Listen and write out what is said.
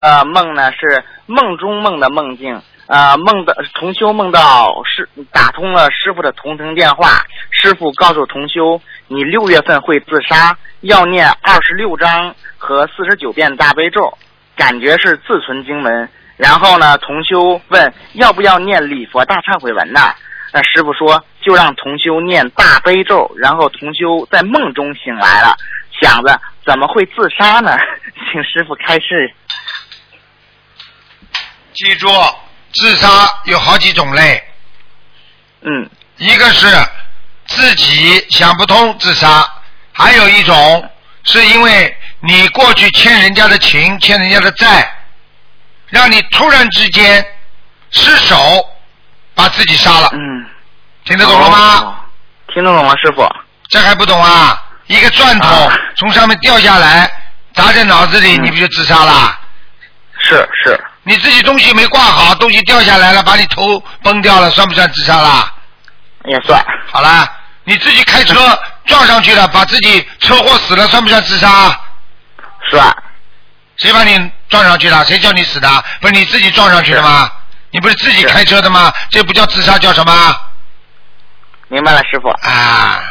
梦呢是梦中梦的梦境，同修梦到打通了师傅的同城电话，师傅告诉同修，你6月份会自杀，要念26章和49遍大悲咒，感觉是自存经文。然后呢，同修问要不要念礼佛大忏悔文呢？那师傅说就让同修念大悲咒，然后同修在梦中醒来了，想着怎么会自杀呢？请师傅开示。 记住，自杀有好几种类。一个是自己想不通自杀，还有一种是因为你过去欠人家的情，欠人家的债，让你突然之间失手把自己杀了。听得懂了吗？ 听得懂了，师傅。 这还不懂啊？一个钻头从上面掉下来，砸在脑子里，你不就自杀了？ 是。 你自己东西没挂好，东西掉下来了，把你头崩掉了，算不算自杀啦？ 也算。 好了，你自己开车撞上去了，把自己车祸死了，算不算自杀？ 算。 谁把你撞上去了？谁叫你死的？不是你自己撞上去的吗？你不是自己开车的吗？这不叫自杀，叫什么？ 明白了，师傅。